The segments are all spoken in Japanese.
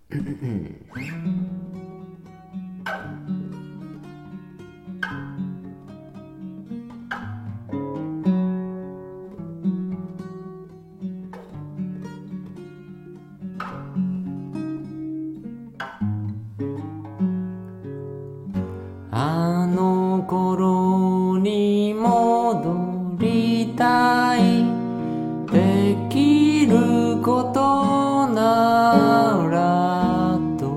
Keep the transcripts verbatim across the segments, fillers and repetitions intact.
あの頃に戻りたい。できることならと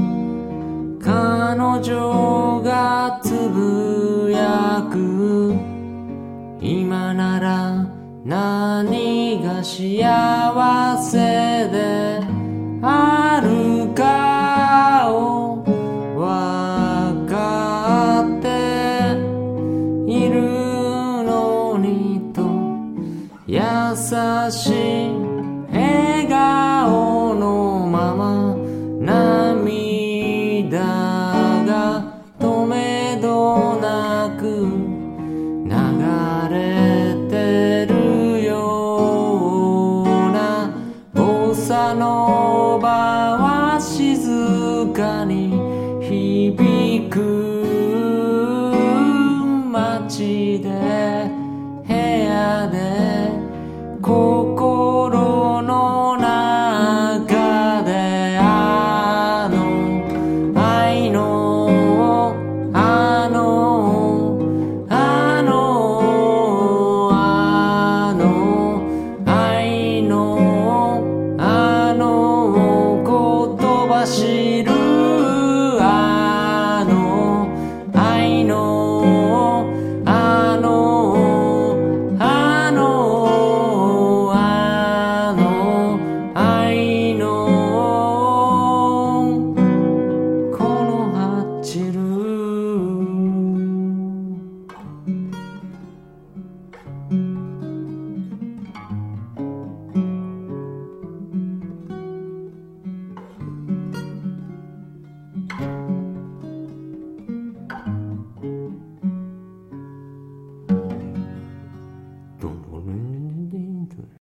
彼女がつぶやく。今なら何が幸せであるかをわかっているのにと、優しい笑顔のまま涙が止めどなく流れてるようなボサノバは静かに響く街で部屋で心の中であの愛のあのあのあの愛のあの言葉知る